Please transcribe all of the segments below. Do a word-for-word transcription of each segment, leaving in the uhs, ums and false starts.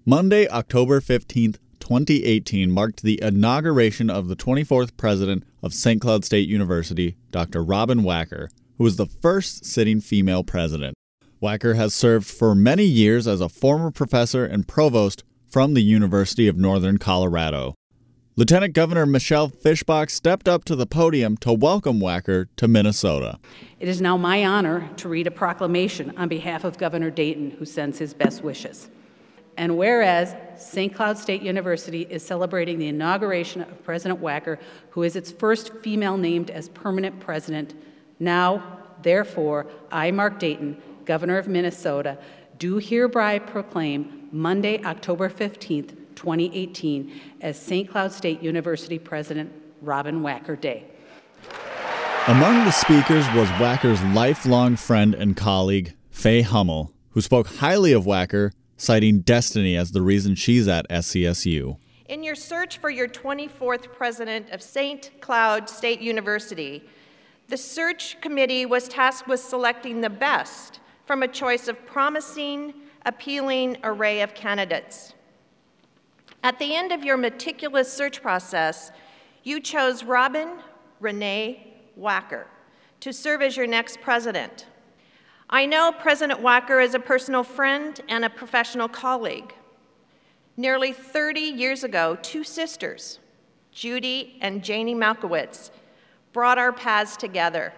Monday, October fifteenth, twenty eighteen, marked the inauguration of the twenty-fourth president of Saint Cloud State University, Doctor Robin Wacker, who was the first sitting female president. Wacker has served for many years as a former professor and provost from the University of Northern Colorado. Lieutenant Governor Michelle Fischbach stepped up to the podium to welcome Wacker to Minnesota. It is now my honor to read a proclamation on behalf of Governor Dayton, who sends his best wishes. And whereas Saint Cloud State University is celebrating the inauguration of President Wacker, who is its first female named as permanent president, now, therefore, I, Mark Dayton, Governor of Minnesota, do hereby proclaim Monday, October fifteenth, twenty eighteen, as Saint Cloud State University President Robin Wacker Day. Among the speakers was Wacker's lifelong friend and colleague, Faye Hummel, who spoke highly of Wacker, citing destiny as the reason she's at S C S U. In your search for your twenty-fourth president of Saint Cloud State University, the search committee was tasked with selecting the best from a choice of promising, appealing array of candidates. At the end of your meticulous search process, you chose Robin Renee Wacker to serve as your next president. I know President Wacker is a personal friend and a professional colleague. Nearly thirty years ago, two sisters, Judy and Janie Malkowitz, brought our paths together.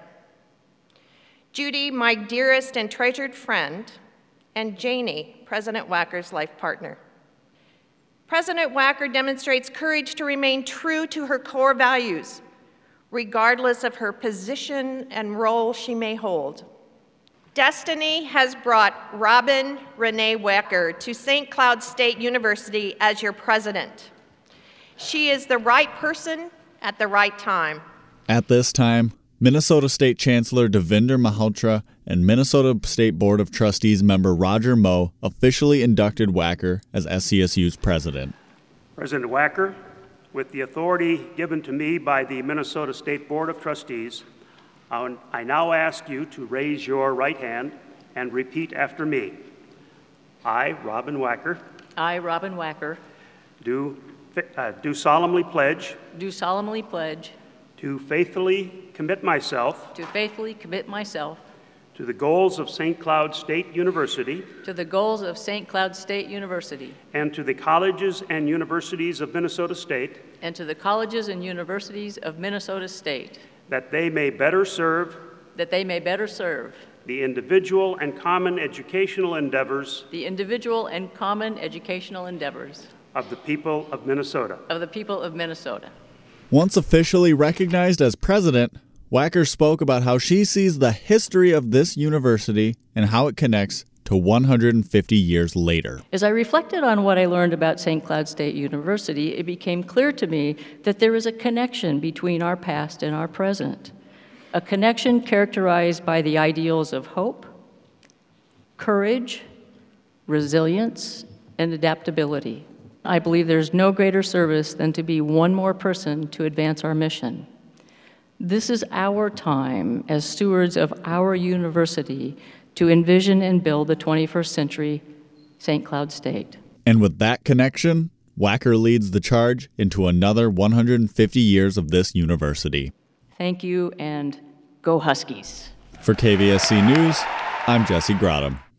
Judy, my dearest and treasured friend, and Janie, President Wacker's life partner. President Wacker demonstrates courage to remain true to her core values, regardless of her position and role she may hold. Destiny has brought Robin Renee Wacker to Saint Cloud State University as your president. She is the right person at the right time. At this time, Minnesota State Chancellor Devinder Malhotra and Minnesota State Board of Trustees member Roger Moe officially inducted Wacker as S C S U's president. President Wacker, with the authority given to me by the Minnesota State Board of Trustees, I now ask you to raise your right hand and repeat after me. I, Robin Wacker, I, Robin Wacker, do, uh, do solemnly pledge do solemnly pledge to faithfully commit myself to faithfully commit myself to the goals of Saint Cloud State University to the goals of Saint Cloud State University and to the colleges and universities of Minnesota State and to the colleges and universities of Minnesota State, that they may better serve that they may better serve the individual and common educational endeavors the individual and common educational endeavors of the people of Minnesota. of the people of Minnesota. Once officially recognized as president, Wacker spoke about how she sees the history of this university and how it connects to one hundred fifty years later. As I reflected on what I learned about Saint Cloud State University, it became clear to me that there is a connection between our past and our present, a connection characterized by the ideals of hope, courage, resilience, and adaptability. I believe there's no greater service than to be one more person to advance our mission. This is our time as stewards of our university to envision and build the twenty-first century Saint Cloud State. And with that connection, Wacker leads the charge into another one hundred fifty years of this university. Thank you, and go Huskies. For K V S C News, I'm Jesse Grotham.